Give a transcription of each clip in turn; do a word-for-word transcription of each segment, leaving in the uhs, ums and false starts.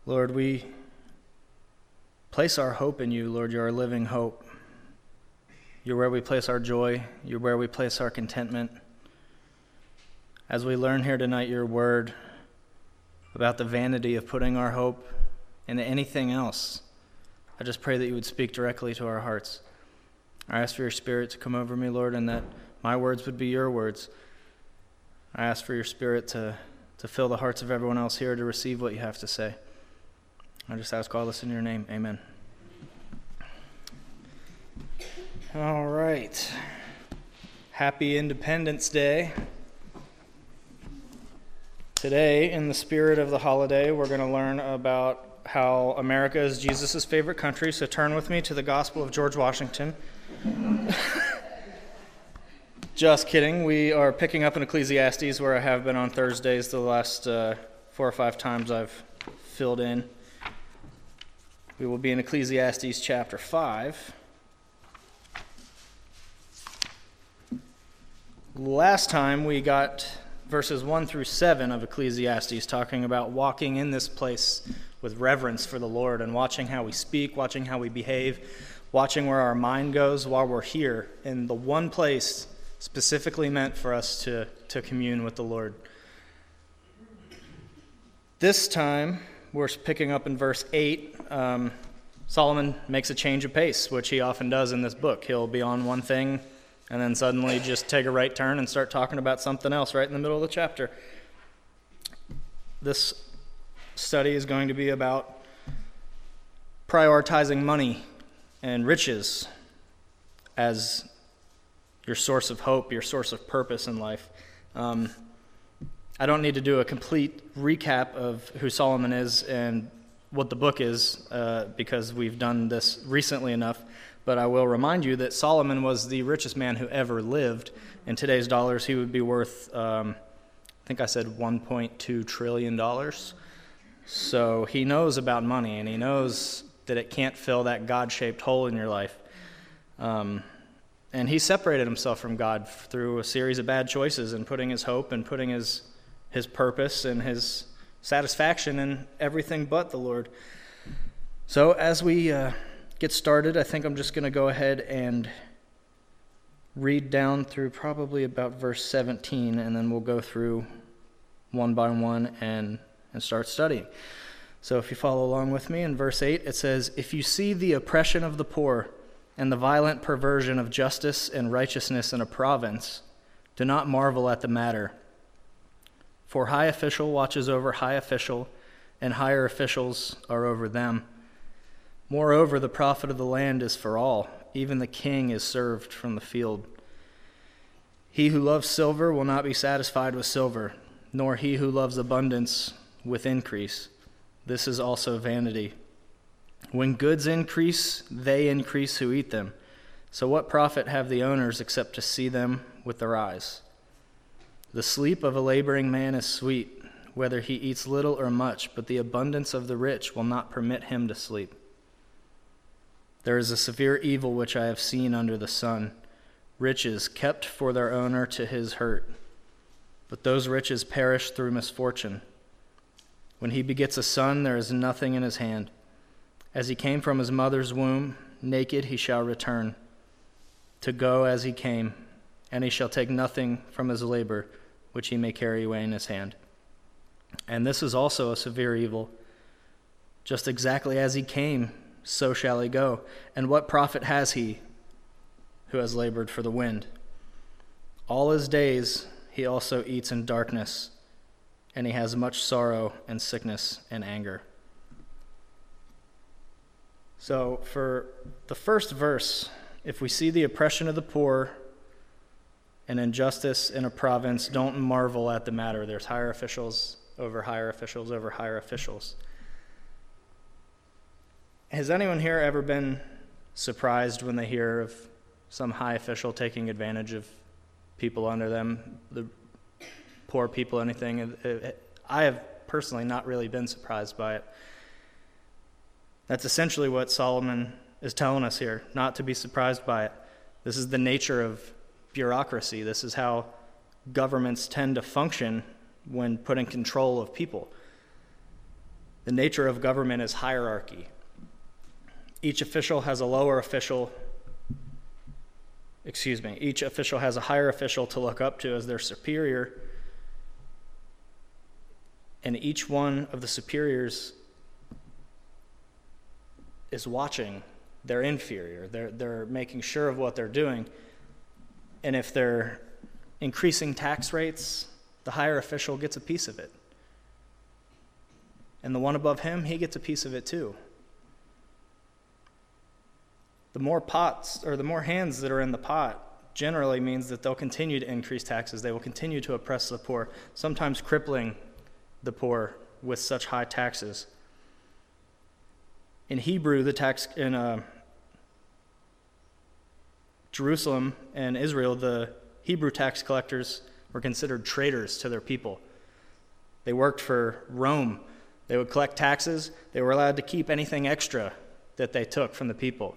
Lord, we place our hope in you, Lord. You're our living hope. You're where we place our joy. You're where we place our contentment. As we learn here tonight your word about the vanity of putting our hope into anything else, I just pray that you would speak directly to our hearts. I ask for your Spirit to come over me, Lord, and that my words would be your words. I ask for your Spirit to, to fill the hearts of everyone else here to receive what you have to say. I just ask all this in your name. Amen. All right. Happy Independence Day. Today, in the spirit of the holiday, we're going to learn about how America is Jesus' favorite country. So turn with me to the Gospel of George Washington. Just kidding. We are picking up in Ecclesiastes, where I have been on Thursdays the last uh, four or five times I've filled in. We will be in Ecclesiastes chapter five. Last time we got verses one through seven of Ecclesiastes, talking about walking in this place with reverence for the Lord and watching how we speak, watching how we behave, watching where our mind goes while we're here in the one place specifically meant for us to, to commune with the Lord. This time, we're picking up in verse eight. Um, Solomon makes a change of pace, which he often does in this book. He'll be on one thing and then suddenly just take a right turn and start talking about something else right in the middle of the chapter. This study is going to be about prioritizing money and riches as your source of hope, your source of purpose in life. Um, I don't need to do a complete recap of who Solomon is and what the book is uh, because we've done this recently enough. But I will remind you that Solomon was the richest man who ever lived. In today's dollars, he would be worth, um, I think I said one point two trillion dollars. So he knows about money, and he knows that it can't fill that God-shaped hole in your life. Um, and he separated himself from God through a series of bad choices and putting his hope and putting his, his purpose and his satisfaction in everything but the Lord. So as we Uh, get started, I think I'm just going to go ahead and read down through probably about verse seventeen, and then we'll go through one by one and, and start studying. So if you follow along with me, in verse eight, it says, "If you see the oppression of the poor and the violent perversion of justice and righteousness in a province, do not marvel at the matter. For high official watches over high official, and higher officials are over them. Moreover, the profit of the land is for all. Even the king is served from the field. He who loves silver will not be satisfied with silver, nor he who loves abundance with increase. This is also vanity. When goods increase, they increase who eat them. So what profit have the owners except to see them with their eyes? The sleep of a laboring man is sweet, whether he eats little or much, but the abundance of the rich will not permit him to sleep. There is a severe evil which I have seen under the sun, riches kept for their owner to his hurt. But those riches perish through misfortune. When he begets a son, there is nothing in his hand. As he came from his mother's womb, naked he shall return, to go as he came, and he shall take nothing from his labor, which he may carry away in his hand. And this is also a severe evil. Just exactly as he came, so shall he go. And what profit has he who has labored for the wind? All his days he also eats in darkness, and he has much sorrow and sickness and anger." So for the first verse, if we see the oppression of the poor and injustice in a province, don't marvel at the matter. There's higher officials over higher officials over higher officials. Has anyone here ever been surprised when they hear of some high official taking advantage of people under them, the poor people, anything? I have personally not really been surprised by it. That's essentially what Solomon is telling us here, not to be surprised by it. This is the nature of bureaucracy. This is how governments tend to function when put in control of people. The nature of government is hierarchy. Each official has a lower official, excuse me, each official has a higher official to look up to as their superior, and each one of the superiors is watching their inferior. They're, they're making sure of what they're doing. And if they're increasing tax rates, the higher official gets a piece of it. And the one above him, he gets a piece of it too. The more pots, or the more hands that are in the pot, generally means that they'll continue to increase taxes. They will continue to oppress the poor, sometimes crippling the poor with such high taxes. In Hebrew, the tax in uh, Jerusalem and Israel, the Hebrew tax collectors were considered traitors to their people. They worked for Rome. They would collect taxes. They were allowed to keep anything extra that they took from the people.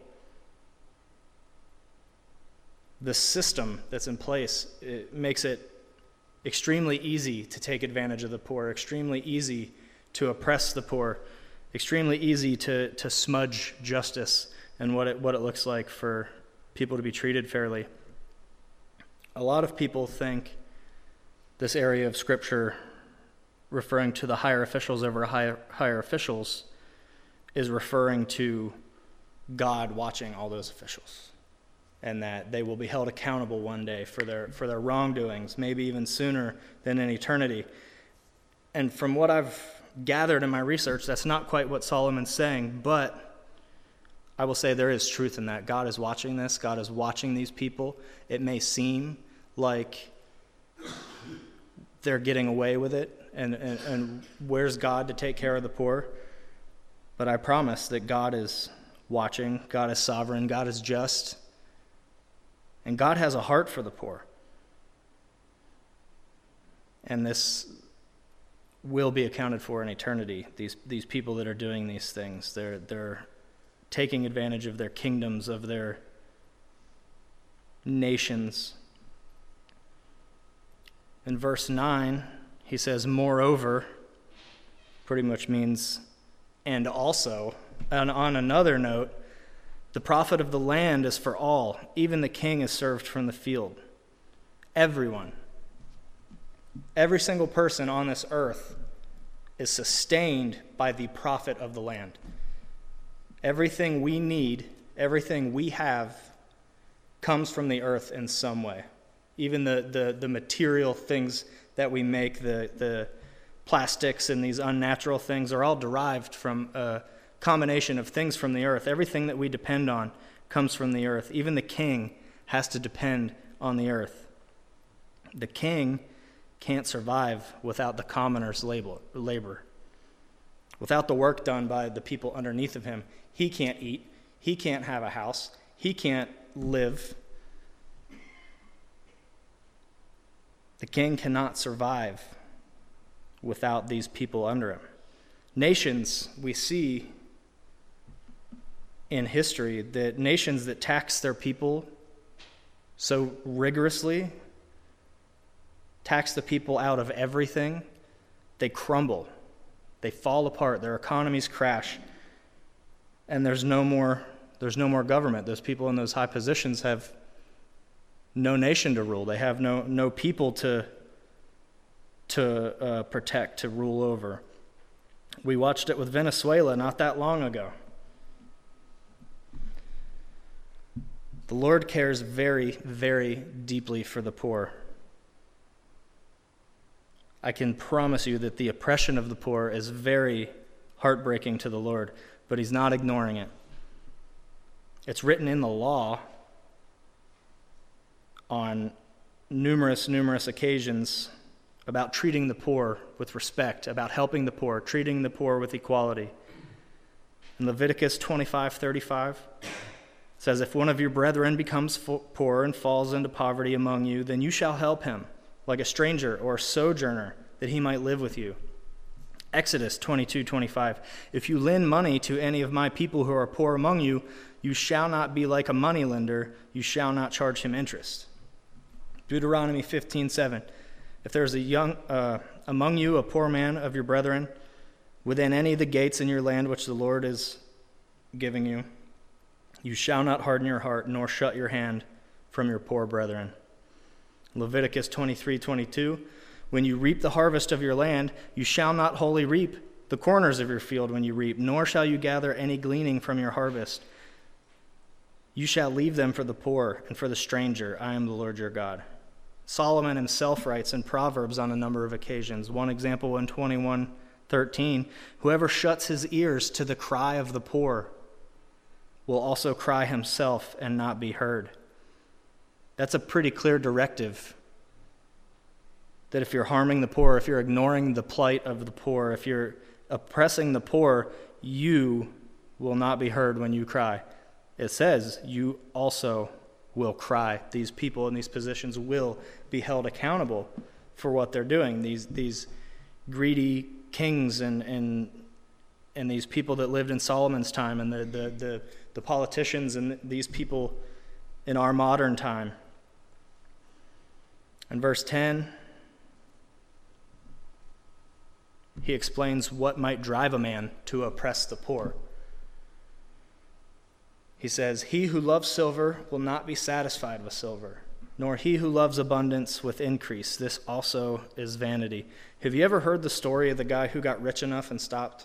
The system that's in place, it makes it extremely easy to take advantage of the poor, extremely easy to oppress the poor, extremely easy to, to smudge justice and what it, what it looks like for people to be treated fairly. A lot of people think this area of Scripture, referring to the higher officials over higher, higher officials, is referring to God watching all those officials, and that they will be held accountable one day for their for their wrongdoings, maybe even sooner than in eternity. And from what I've gathered in my research, that's not quite what Solomon's saying, but I will say there is truth in that. God is watching this. God is watching these people. It may seem like they're getting away with it, and, and, and where's God to take care of the poor? But I promise that God is watching. God is sovereign. God is just. And God has a heart for the poor. And this will be accounted for in eternity. These these people that are doing these things, they're they're taking advantage of their kingdoms, of their nations. In verse nine, he says, moreover, pretty much means and also. And on another note, the profit of the land is for all. Even the king is served from the field. Everyone, every single person on this earth is sustained by the profit of the land. Everything we need, everything we have, comes from the earth in some way. Even the, the, the material things that we make, the, the plastics and these unnatural things, are all derived from a combination of things from the earth. Everything that we depend on comes from the earth. Even the king has to depend on the earth. The king can't survive without the commoner's labor. Without the work done by the people underneath of him, he can't eat. He can't have a house. He can't live. The king cannot survive without these people under him. Nations, we see in history that nations that tax their people so rigorously, tax the people out of everything, they crumble. They fall apart. Their economies crash. And there's no more there's no more government. Those people in those high positions have no nation to rule. They have no no people to to uh, protect, to rule over. We watched it with Venezuela not that long ago. The Lord cares very, very deeply for the poor. I can promise you that the oppression of the poor is very heartbreaking to the Lord, but he's not ignoring it. It's written in the law on numerous, numerous occasions about treating the poor with respect, about helping the poor, treating the poor with equality. In Leviticus twenty-five thirty-five, it says, if one of your brethren becomes poor and falls into poverty among you, then you shall help him, like a stranger or a sojourner, that he might live with you. Exodus twenty-two twenty-five, if you lend money to any of my people who are poor among you, you shall not be like a moneylender, you shall not charge him interest. Deuteronomy fifteen seven, if there is a young uh, among you a poor man of your brethren, within any of the gates in your land which the Lord is giving you, you shall not harden your heart, nor shut your hand from your poor brethren. Leviticus twenty-three twenty-two, when you reap the harvest of your land, you shall not wholly reap the corners of your field when you reap, nor shall you gather any gleaning from your harvest. You shall leave them for the poor and for the stranger. I am the Lord your God. Solomon himself writes in Proverbs on a number of occasions. One example in twenty-one thirteen, whoever shuts his ears to the cry of the poor will also cry himself and not be heard. That's a pretty clear directive. That if you're harming the poor, if you're ignoring the plight of the poor, if you're oppressing the poor, you will not be heard when you cry. It says you also will cry. These people in these positions will be held accountable for what they're doing. These these greedy kings and and and these people that lived in Solomon's time, and the the the, the politicians and these people in our modern time. In verse ten, he explains what might drive a man to oppress the poor. He says, he who loves silver will not be satisfied with silver, nor he who loves abundance with increase. This also is vanity. Have you ever heard the story of the guy who got rich enough and stopped?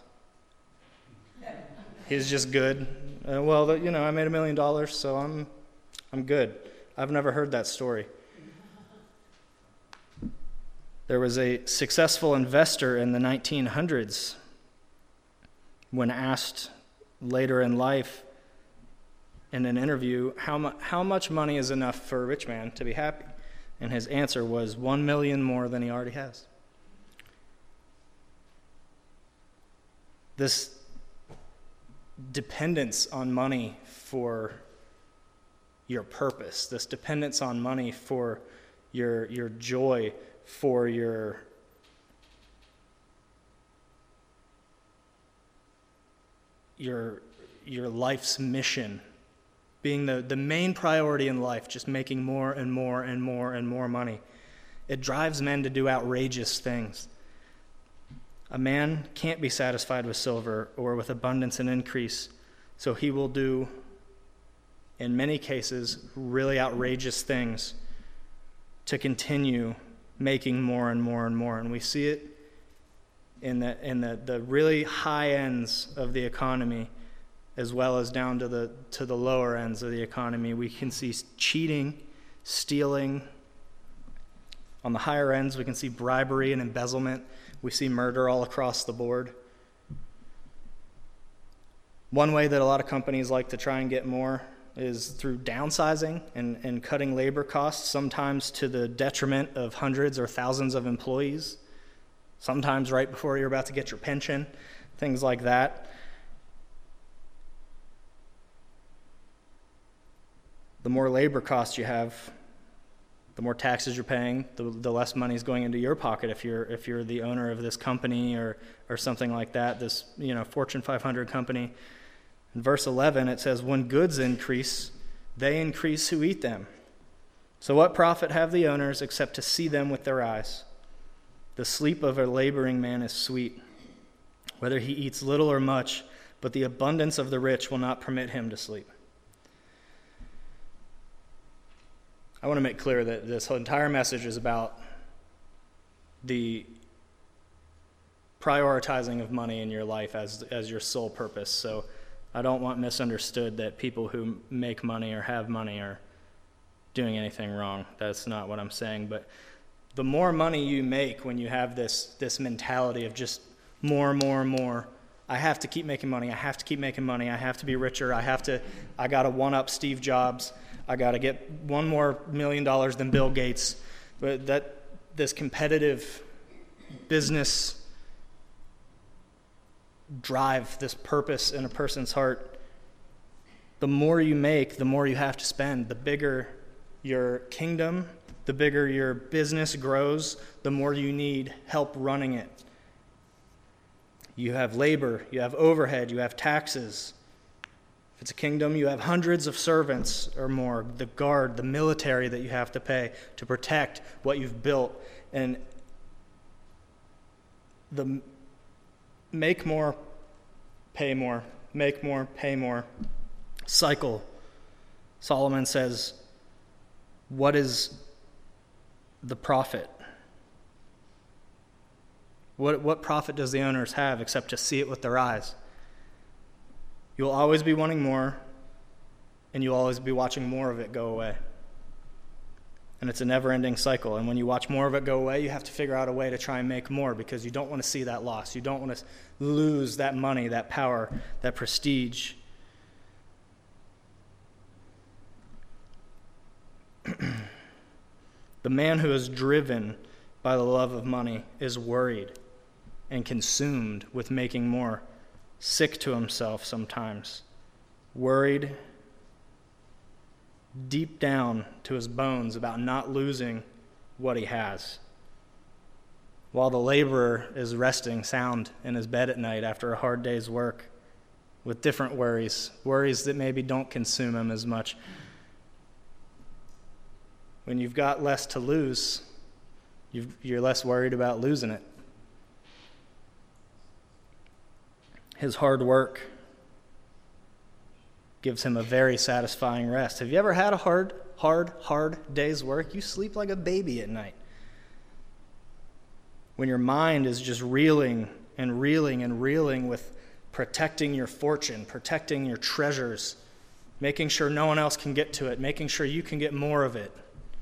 He's just good. Uh, well, you know, I made a million dollars, so I'm, I'm good. I've never heard that story. There was a successful investor in the nineteen hundreds when asked later in life in an interview, how, mu- how much money is enough for a rich man to be happy? And his answer was one million more than he already has. This dependence on money for your purpose, this dependence on money for your, your joy, for your your your life's mission, being the, the main priority in life, just making more and more and more and more money. It drives men to do outrageous things. A man can't be satisfied with silver or with abundance and increase, so he will do, in many cases, really outrageous things to continue making more and more and more. And we see it in the in the, the really high ends of the economy, as well as down to the to the lower ends of the economy. We can see cheating, stealing. On the higher ends, we can see bribery and embezzlement. We see murder all across the board. One way that a lot of companies like to try and get more is through downsizing and, and cutting labor costs, sometimes to the detriment of hundreds or thousands of employees, sometimes right before you're about to get your pension, things like that. The more labor costs you have, the more taxes you're paying, the, the less money is going into your pocket if you're if you're the owner of this company or or something like that, this you know Fortune five hundred company. In verse eleven, it says, when goods increase, they increase who eat them. So what profit have the owners except to see them with their eyes? The sleep of a laboring man is sweet, whether he eats little or much, but the abundance of the rich will not permit him to sleep. I want to make clear that this entire message is about the prioritizing of money in your life as as your sole purpose. So I don't want misunderstood that people who make money or have money are doing anything wrong. That's not what I'm saying. But the more money you make when you have this this mentality of just more, more, more, I have to keep making money, I have to keep making money, I have to be richer, I have to, I got to one-up Steve Jobs, I got to get one more million dollars than Bill Gates. But that this competitive business drive, this purpose in a person's heart, the more you make, the more you have to spend. The bigger your kingdom, the bigger your business grows, the more you need help running it. You have labor, you have overhead, you have taxes. If it's a kingdom, you have hundreds of servants or more, the guard, the military that you have to pay to protect what you've built. And the make more, pay more, make more, pay more. Cycle. Solomon says, what is the profit? What, what profit does the owners have except to see it with their eyes? You'll always be wanting more, and you'll always be watching more of it go away. And it's a never-ending cycle. And when you watch more of it go away, you have to figure out a way to try and make more, because you don't want to see that loss. You don't want to lose that money, that power, that prestige. The man who is driven by the love of money is worried and consumed with making more, sick to himself sometimes, worried deep down to his bones about not losing what he has, while the laborer is resting sound in his bed at night after a hard day's work with different worries, worries that maybe don't consume him as much. When you've got less to lose, you've, you're less worried about losing it. His hard work gives him a very satisfying rest. Have you ever had a hard, hard, hard day's work? You sleep like a baby at night. When your mind is just reeling and reeling and reeling with protecting your fortune, protecting your treasures, making sure no one else can get to it, making sure you can get more of it.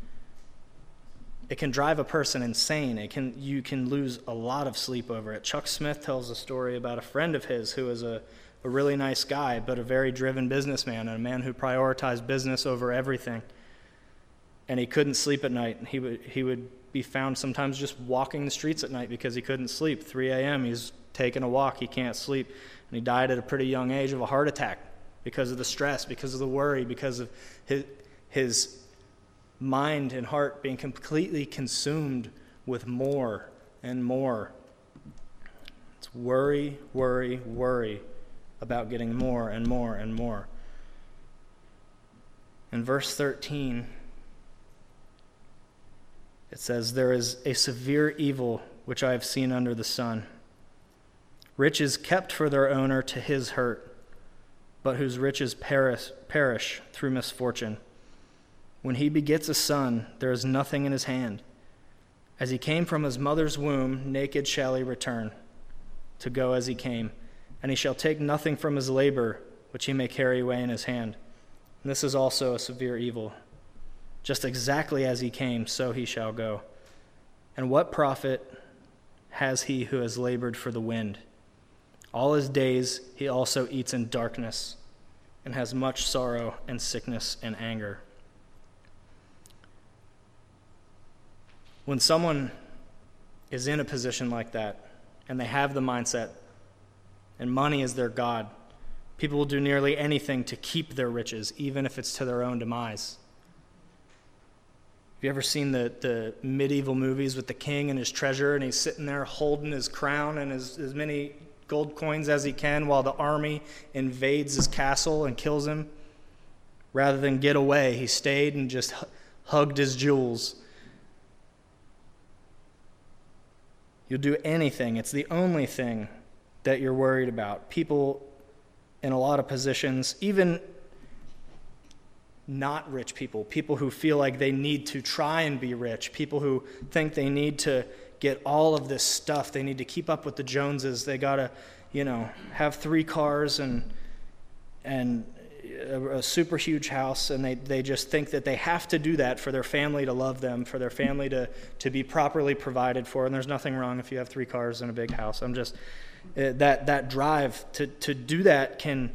It can drive a person insane. It can you can lose a lot of sleep over it. Chuck Smith tells a story about a friend of his who was a, a really nice guy, but a very driven businessman, and a man who prioritized business over everything. And he couldn't sleep at night. He would he would be found sometimes just walking the streets at night because he couldn't sleep. three a.m. he's taking a walk, he can't sleep. And he died at a pretty young age of a heart attack because of the stress, because of the worry, because of his his mind and heart being completely consumed with more and more. It's worry, worry, worry about getting more and more and more. In verse thirteen, it says, "There is a severe evil which I have seen under the sun. Riches kept for their owner to his hurt, but whose riches perish, perish through misfortune. When he begets a son, there is nothing in his hand. As he came from his mother's womb, naked shall he return, to go as he came. And he shall take nothing from his labor, which he may carry away in his hand. And this is also a severe evil. Just exactly as he came, so he shall go. And what profit has he who has labored for the wind? All his days he also eats in darkness, and has much sorrow and sickness and anger." When someone is in a position like that, and they have the mindset, and money is their God, people will do nearly anything to keep their riches, even if it's to their own demise. Have you ever seen the, the medieval movies with the king and his treasure, and he's sitting there holding his crown and his, as many gold coins as he can while the army invades his castle and kills him? Rather than get away, he stayed and just hugged his jewels. You'll do anything. It's the only thing that you're worried about. People in a lot of positions, even not rich people, people who feel like they need to try and be rich, people who think they need to get all of this stuff, they need to keep up with the Joneses, they got to, you know, have three cars and and a, a super huge house, and they, they just think that they have to do that for their family to love them, for their family to, to be properly provided for. And there's nothing wrong if you have three cars and a big house. I'm just, uh, that that drive to, to do that can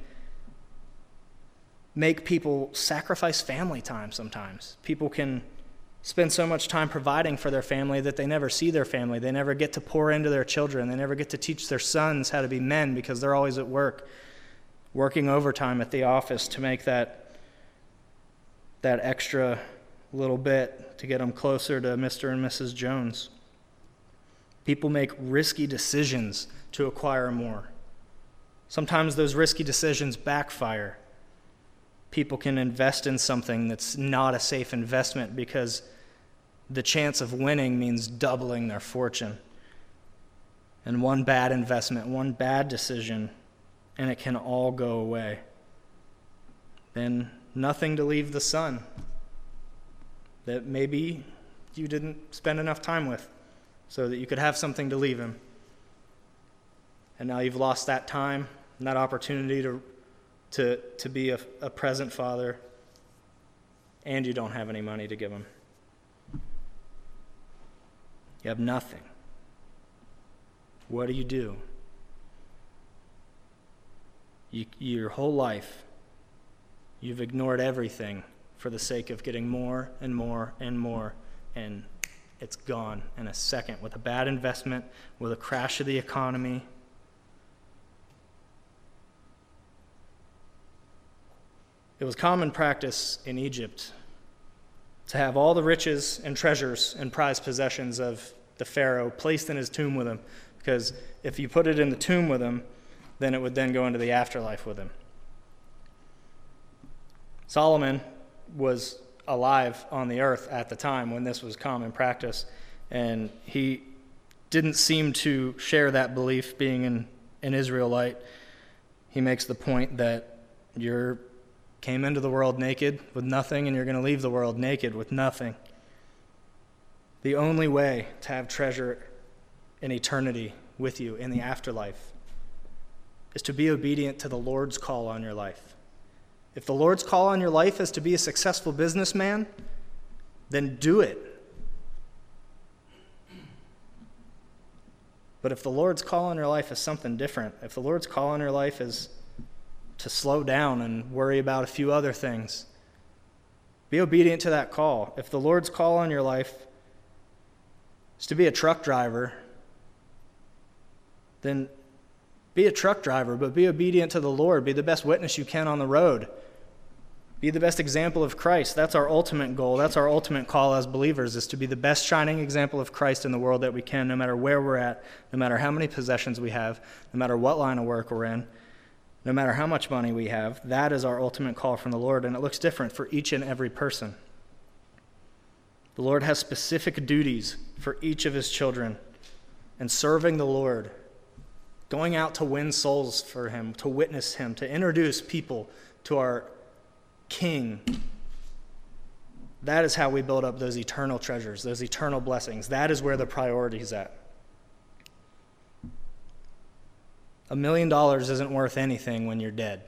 make people sacrifice family time sometimes. People can spend so much time providing for their family that they never see their family. They never get to pour into their children. They never get to teach their sons how to be men because they're always at work, working overtime at the office to make that that extra little bit to get them closer to Mister and Missus Jones. People make risky decisions to acquire more. Sometimes those risky decisions backfire. People can invest in something that's not a safe investment because the chance of winning means doubling their fortune. and one bad investment, one bad decision, and it can all go away. Then nothing to leave the son that maybe you didn't spend enough time with so that you could have something to leave him. And now you've lost that time and that opportunity to to, to be a, a present father, and you don't have any money to give him. You have nothing. What do you do? You, your whole life, you've ignored everything for the sake of getting more and more and more, and it's gone in a second with a bad investment, with a crash of the economy. It was common practice in Egypt to have all the riches and treasures and prized possessions of the Pharaoh placed in his tomb with him, because if you put it in the tomb with him, then it would then go into the afterlife with him. Solomon was alive on the earth at the time when this was common practice, and he didn't seem to share that belief, being an, an Israelite. He makes the point that you're came into the world naked with nothing, and you're going to leave the world naked with nothing. The only way to have treasure in eternity with you in the afterlife is to be obedient to the Lord's call on your life. If the Lord's call on your life is to be a successful businessman, then do it. But if the Lord's call on your life is something different, if the Lord's call on your life is to slow down and worry about a few other things, be obedient to that call. If the Lord's call on your life is to be a truck driver, then be a truck driver, but be obedient to the Lord. Be the best witness you can on the road. Be the best example of Christ. That's our ultimate goal. That's our ultimate call as believers, is to be the best shining example of Christ in the world that we can, no matter where we're at, no matter how many possessions we have, no matter what line of work we're in, no matter how much money we have. That is our ultimate call from the Lord, and it looks different for each and every person. The Lord has specific duties for each of his children, and serving the Lord, going out to win souls for him, to witness him, to introduce people to our King. That is how we build up those eternal treasures, those eternal blessings. That is where the priority is at. A million dollars isn't worth anything when you're dead.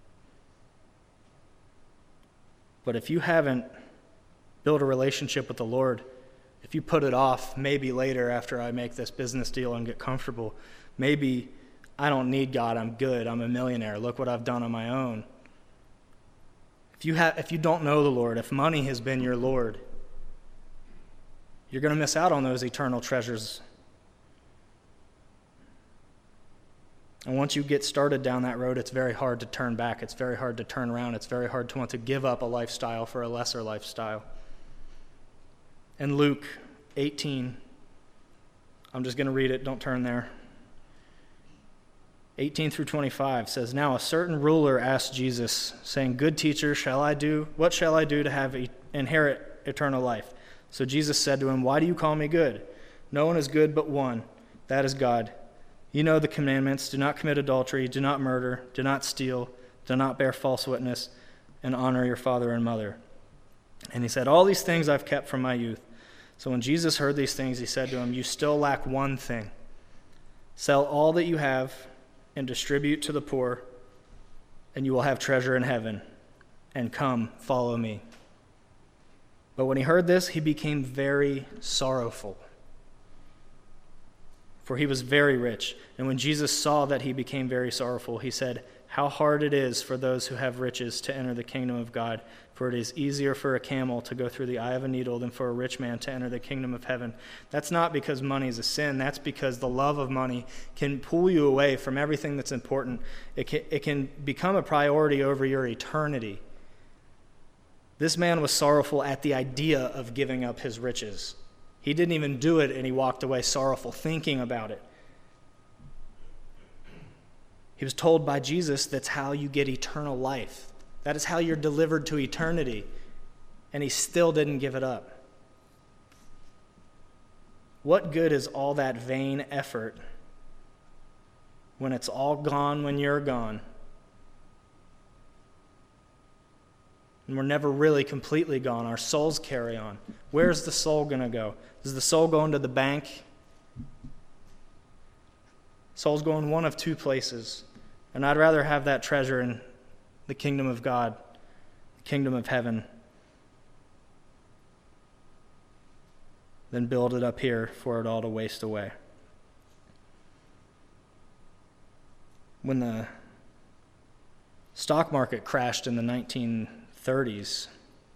But if you haven't built a relationship with the Lord, if you put it off, maybe later after I make this business deal and get comfortable, maybe I don't need God, I'm good, I'm a millionaire, look what I've done on my own. If you have, if you don't know the Lord, if money has been your Lord, you're going to miss out on those eternal treasures. And once you get started down that road, it's very hard to turn back. It's very hard to turn around. It's very hard to want to give up a lifestyle for a lesser lifestyle. In Luke eighteen, I'm just going to read it. Don't turn there. eighteen through twenty-five says, "Now a certain ruler asked Jesus, saying, 'Good teacher, shall I do? What shall I do to have e- inherit eternal life?' So Jesus said to him, 'Why do you call me good? No one is good but one, that is God. You know the commandments: do not commit adultery, do not murder, do not steal, do not bear false witness, and honor your father and mother.' And he said, 'All these things I've kept from my youth.' So when Jesus heard these things, he said to him, 'You still lack one thing. Sell all that you have and distribute to the poor, and you will have treasure in heaven. And come, follow me.' But when he heard this, he became very sorrowful, for he was very rich. And when Jesus saw that he became very sorrowful, he said, 'How hard it is for those who have riches to enter the kingdom of God. For it is easier for a camel to go through the eye of a needle than for a rich man to enter the kingdom of heaven.'" That's not because money is a sin. That's because the love of money can pull you away from everything that's important. It can, it can become a priority over your eternity. This man was sorrowful at the idea of giving up his riches. He didn't even do it, and he walked away sorrowful thinking about it. He was told by Jesus that's how you get eternal life. That is how you're delivered to eternity. And he still didn't give it up. What good is all that vain effort when it's all gone when you're gone. And we're never really completely gone. Our souls carry on. Where's the soul going to go? Is the soul going to the bank? Soul's going one of two places. And I'd rather have that treasure in the kingdom of God, the kingdom of heaven, than build it up here for it all to waste away. When the stock market crashed in the nineteen thirties,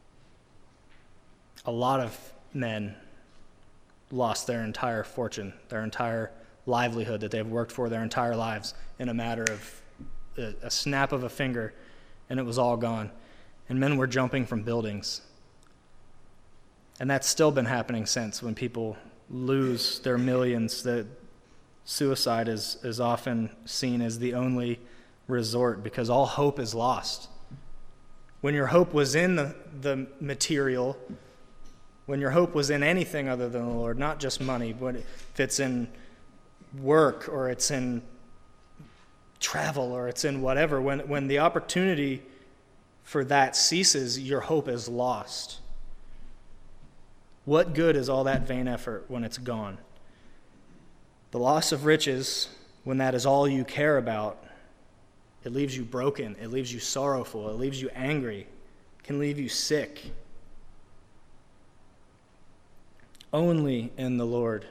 a lot of men lost their entire fortune, their entire livelihood that they've worked for their entire lives in a matter of a, a snap of a finger, and it was all gone. And men were jumping from buildings. And that's still been happening since, when people lose their millions. That suicide is, is often seen as the only resort because all hope is lost. When your hope was in the, the material, when your hope was in anything other than the Lord, not just money, but if it's in work or it's in travel or it's in whatever, when, when the opportunity for that ceases, your hope is lost. What good is all that vain effort when it's gone? The loss of riches, when that is all you care about, it leaves you broken, it leaves you sorrowful, it leaves you angry, it can leave you sick. Only in the Lord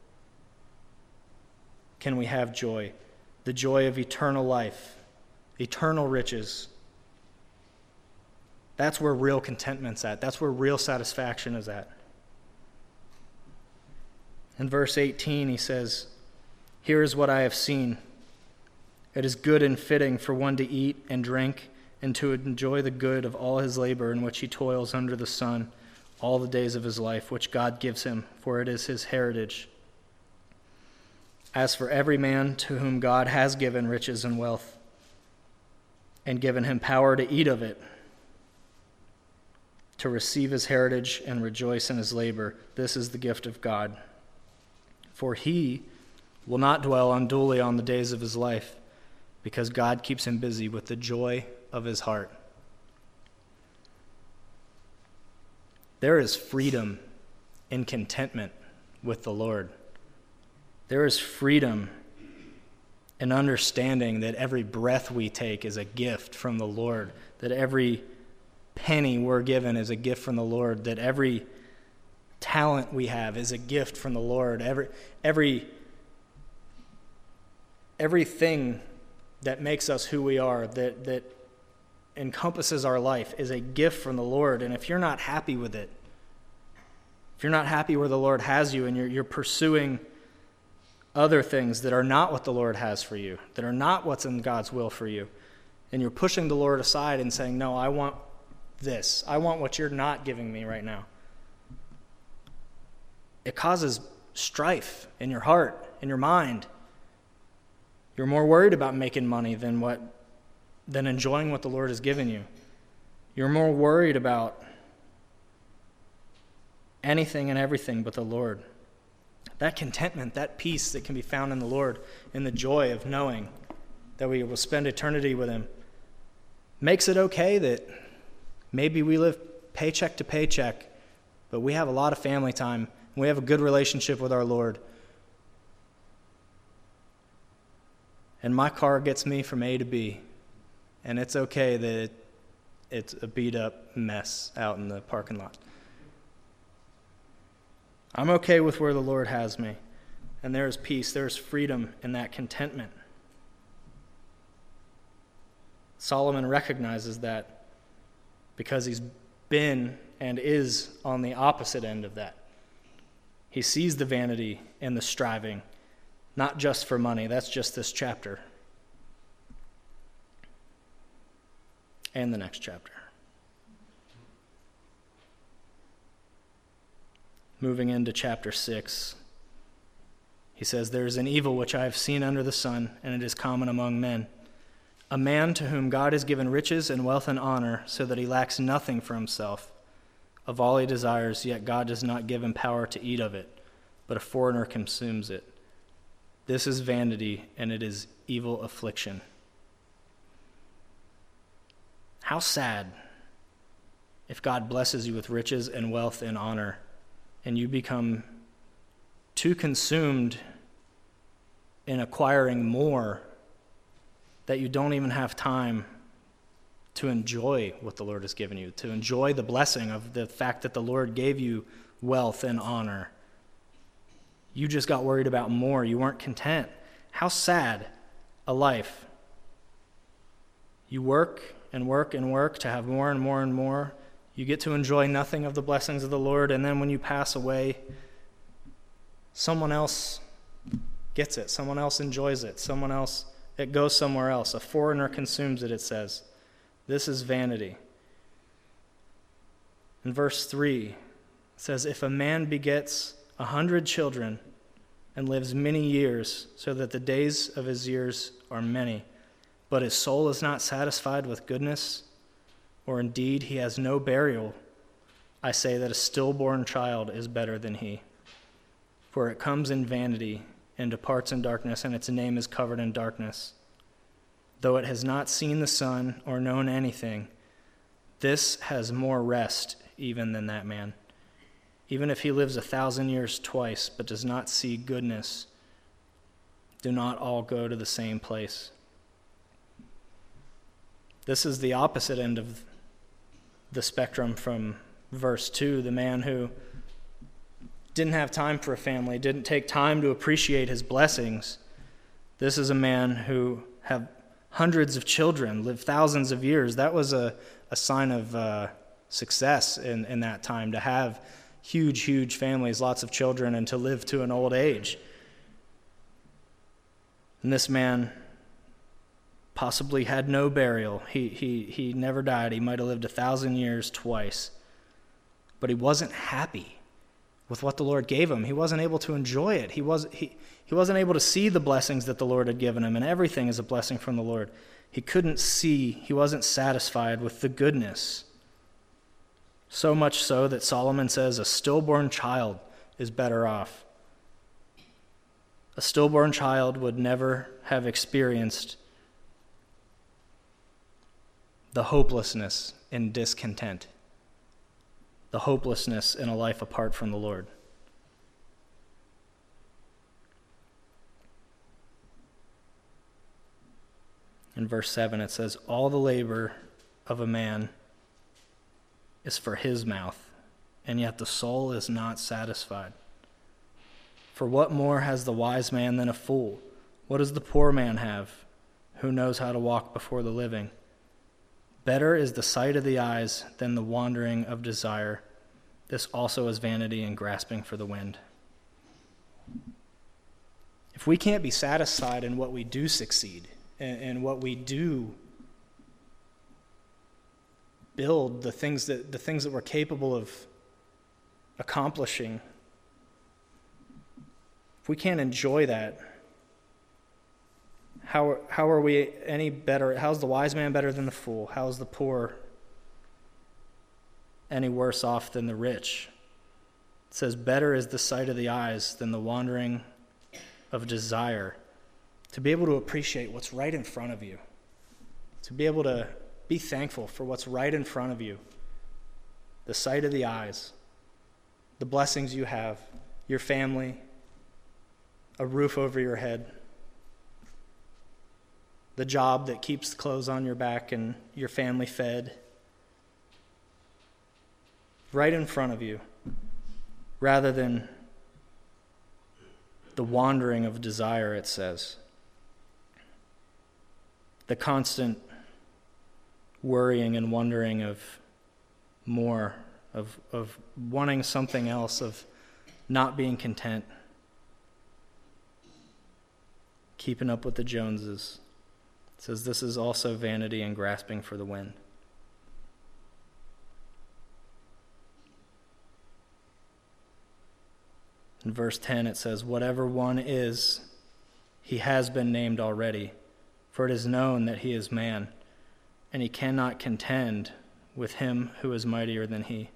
can we have joy, the joy of eternal life, eternal riches. That's where real contentment's at. That's where real satisfaction is at. In verse eighteen, he says, "Here is what I have seen. It is good and fitting for one to eat and drink and to enjoy the good of all his labor in which he toils under the sun all the days of his life, which God gives him, for it is his heritage. As for every man to whom God has given riches and wealth, and given him power to eat of it, to receive his heritage and rejoice in his labor, this is the gift of God. For he will not dwell unduly on the days of his life, because God keeps him busy with the joy of his heart." There is freedom in contentment with the Lord. There is freedom in understanding that every breath we take is a gift from the Lord, that every penny we're given is a gift from the Lord, that every talent we have is a gift from the Lord, every every everything that makes us who we are, that that encompasses our life, is a gift from the Lord. And if you're not happy with it, if you're not happy where the Lord has you, and you're you're pursuing other things that are not what the Lord has for you, that are not what's in God's will for you, and you're pushing the Lord aside and saying, "No, I want this. I want what you're not giving me right now," it causes strife in your heart, in your mind. You're more worried about making money than what than enjoying what the Lord has given you. You're more worried about anything and everything but the Lord. That contentment, that peace that can be found in the Lord, in the joy of knowing that we will spend eternity with him, makes it okay that maybe we live paycheck to paycheck, but we have a lot of family time, and we have a good relationship with our Lord. And my car gets me from A to B, and it's okay that it, it's a beat-up mess out in the parking lot. I'm okay with where the Lord has me, and there is peace, there is freedom in that contentment. Solomon recognizes that because he's been and is on the opposite end of that. He sees the vanity and the striving, not just for money. That's just this chapter. And the next chapter. Moving into chapter six, he says, "There is an evil which I have seen under the sun, and it is common among men. A man to whom God has given riches and wealth and honor, so that he lacks nothing for himself. Of all he desires, yet God does not give him power to eat of it, but a foreigner consumes it. This is vanity, and it is evil affliction. How sad if God blesses you with riches and wealth and honor, and you become too consumed in acquiring more that you don't even have time to enjoy what the Lord has given you, to enjoy the blessing of the fact that the Lord gave you wealth and honor. You just got worried about more. You weren't content. How sad a life. You work and work and work to have more and more and more. You get to enjoy nothing of the blessings of the Lord, and then when you pass away, someone else gets it. Someone else enjoys it. Someone else, it goes somewhere else. A foreigner consumes it, it says. This is vanity. In verse three, it says, if a man begets a hundred children and lives many years, so that the days of his years are many, but his soul is not satisfied with goodness, or indeed he has no burial, I say that a stillborn child is better than he. For it comes in vanity and departs in darkness, and its name is covered in darkness. Though it has not seen the sun or known anything, this has more rest even than that man. Even if he lives a thousand years twice, but does not see goodness, do not all go to the same place. This is the opposite end of the spectrum from verse two, the man who didn't have time for a family, didn't take time to appreciate his blessings. This is a man who had hundreds of children, lived thousands of years. That was a, a sign of uh, success in, in that time, to have huge, huge families, lots of children, and to live to an old age. And this man possibly had no burial. He he he never died. He might have lived a thousand years twice. But he wasn't happy with what the Lord gave him. He wasn't able to enjoy it. He was he he wasn't able to see the blessings that the Lord had given him, and everything is a blessing from the Lord. He couldn't see, he wasn't satisfied with the goodness. So much so that Solomon says a stillborn child is better off. A stillborn child would never have experienced the hopelessness in discontent, the hopelessness in a life apart from the Lord. In verse seven, it says, all the labor of a man is for his mouth, and yet the soul is not satisfied. For what more has the wise man than a fool? What does the poor man have, who knows how to walk before the living? Better is the sight of the eyes than the wandering of desire. This also is vanity and grasping for the wind. If we can't be satisfied in what we do succeed, and what we do build, the things that the things that we're capable of accomplishing, if we can't enjoy that, how how are we any better? How's the wise man better than the fool? How's the poor any worse off than the rich? It says, better is the sight of the eyes than the wandering of desire. To be able to appreciate what's right in front of you. To be able to be thankful for what's right in front of you. The sight of the eyes. The blessings you have. Your family. A roof over your head. The job that keeps the clothes on your back and your family fed. Right in front of you. Rather than the wandering of desire, it says. The constant worrying and wondering of more, of of wanting something else, of not being content, keeping up with the Joneses. It says this is also vanity and grasping for the wind. In verse ten it says, whatever one is, he has been named already. For it is known that he is man, and he cannot contend with him who is mightier than he.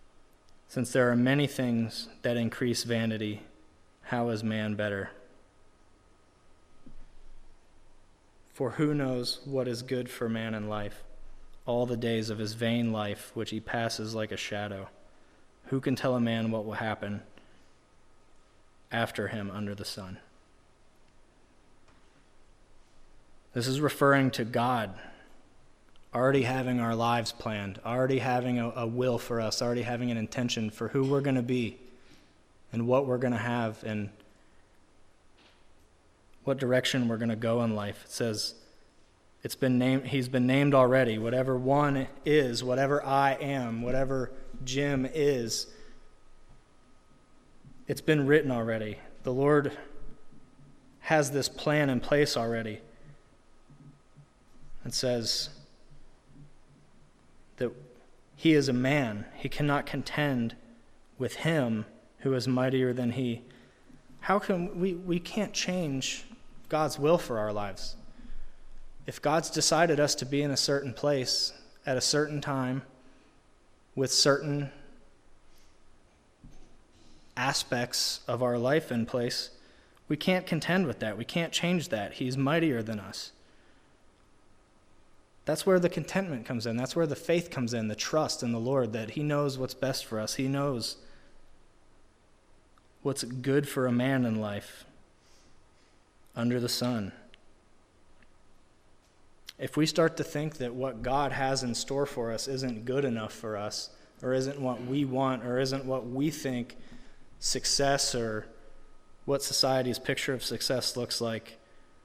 Since there are many things that increase vanity, how is man better For who knows what is good for man in life, all the days of his vain life, which he passes like a shadow? Who can tell a man what will happen after him under the sun? This is referring to God already having our lives planned, already having a, a will for us, already having an intention for who we're going to be and what we're going to have and what direction we're going to go in life. It says it's been named, he's been named already. Whatever one is, whatever I am, whatever Jim is, it's been written already. The Lord has this plan in place already. It says that he is a man. He cannot contend with him who is mightier than he. How can we, we can't change God's will for our lives. If God's decided us to be in a certain place at a certain time with certain aspects of our life in place, we can't contend with that. We can't change that. He's mightier than us. That's where the contentment comes in. That's where the faith comes in, the trust in the Lord that he knows what's best for us. He knows what's good for a man in life under the sun. If we start to think that what God has in store for us isn't good enough for us, or isn't what we want, or isn't what we think success or what society's picture of success looks like,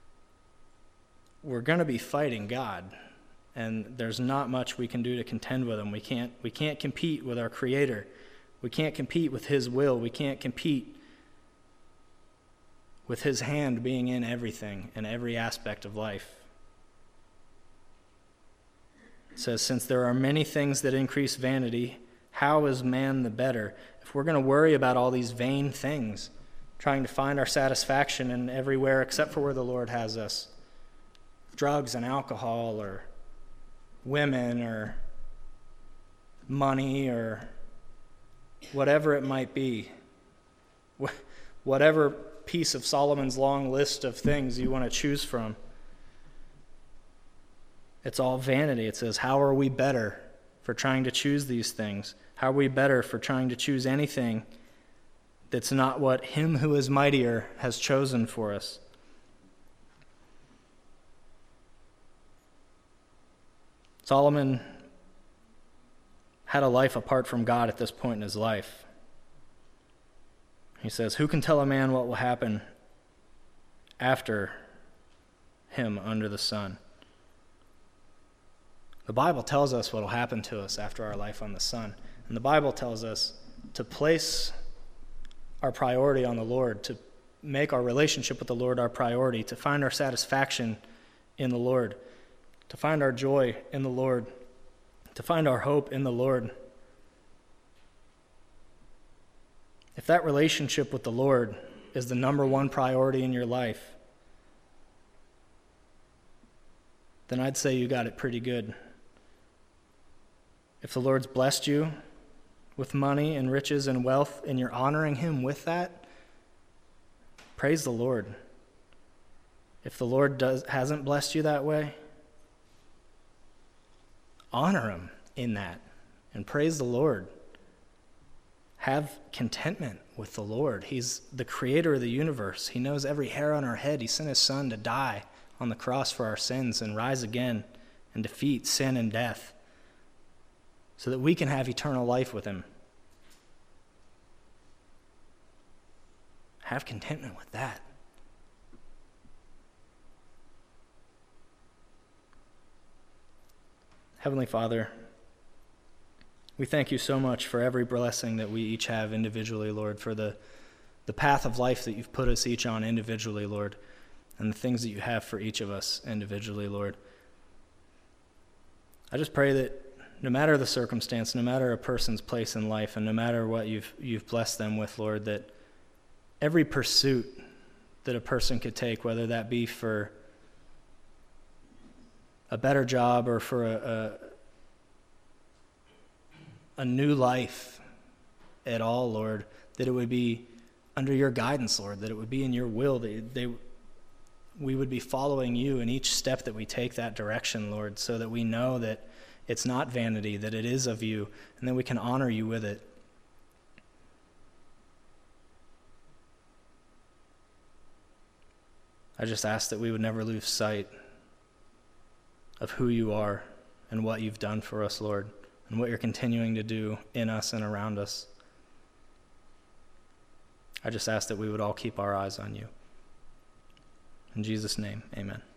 we're going to be fighting God. And there's not much we can do to contend with him. We can't, we can't compete with our Creator. We can't compete with his will. We can't compete with his hand being in everything, in every aspect of life. It says, since there are many things that increase vanity, how is man the better? If we're going to worry about all these vain things, trying to find our satisfaction in everywhere except for where the Lord has us, drugs and alcohol or women or money or whatever it might be, whatever piece of Solomon's long list of things you want to choose from, it's all vanity. It says, how are we better for trying to choose these things? How are we better for trying to choose anything that's not what him who is mightier has chosen for us? Solomon had a life apart from God at this point in his life. He says, who can tell a man what will happen after him under the sun? The Bible tells us what will happen to us after our life on the sun. And the Bible tells us to place our priority on the Lord, to make our relationship with the Lord our priority, to find our satisfaction in the Lord, to find our joy in the Lord, to find our hope in the Lord. If that relationship with the Lord is the number one priority in your life, then I'd say you got it pretty good. If the Lord's blessed you with money and riches and wealth, and you're honoring him with that, praise the Lord. If the Lord does hasn't blessed you that way, honor him in that and praise the Lord. Have contentment with the Lord. He's the creator of the universe. He knows every hair on our head. He sent his son to die on the cross for our sins and rise again and defeat sin and death so that we can have eternal life with him. Have contentment with that. Heavenly Father, we thank you so much for every blessing that we each have individually, Lord, for the, the path of life that you've put us each on individually, Lord, and the things that you have for each of us individually, Lord. I just pray that no matter the circumstance, no matter a person's place in life, and no matter what you've you've blessed them with, Lord, that every pursuit that a person could take, whether that be for a better job or for a, a, a new life at all, Lord, that it would be under your guidance, Lord, that it would be in your will, that they we would be following you in each step that we take that direction, Lord, so that we know that it's not vanity, that it is of you, and that we can honor you with it. I just ask that we would never lose sight of who you are and what you've done for us, Lord, and what you're continuing to do in us and around us. I just ask that we would all keep our eyes on you. In Jesus' name, amen.